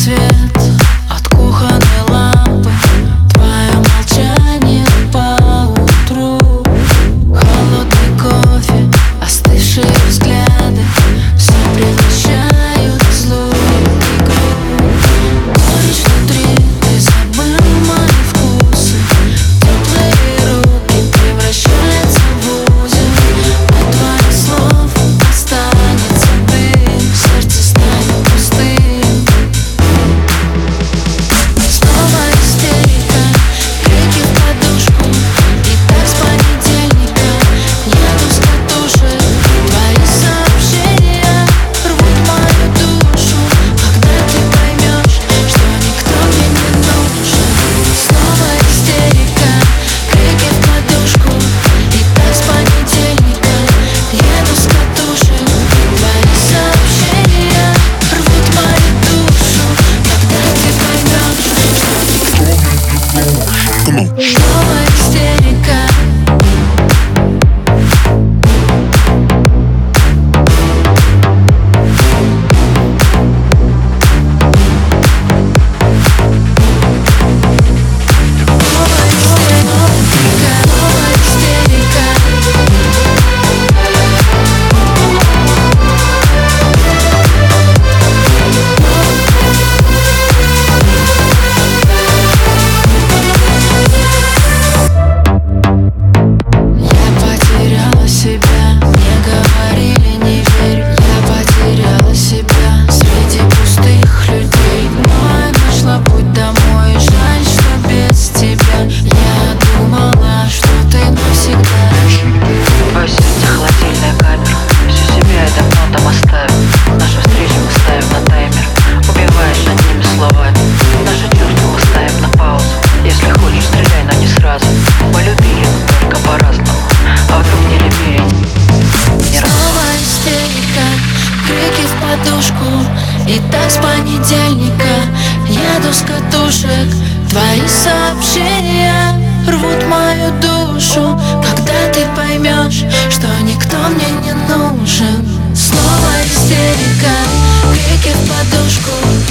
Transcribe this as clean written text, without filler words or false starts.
свет от кухонной лампы, твое молчание по утру, холодный кофе, остывшие взгляды, все превращают в злую игру. Горечь внутри, ты забыл мои вкусы, теплые руки превращаются в узел. От твоих слов останется дым, сердце станет пустым. Снова истерика, крики в подушку, и так с понедельника еду с катушек. Твои сообщения рвут мою душу, когда ты поймешь, что никто мне не нужен. Снова истерика, крики в подушку, и так с понедельника еду с катушек. Твои сообщения рвут мою душу, когда ты поймешь, что никто мне не нужен. Снова истерика. И так с понедельника еду с катушек. Твои сообщения рвут мою душу, когда ты поймешь, что никто мне не нужен. Снова истерика, крики в подушку.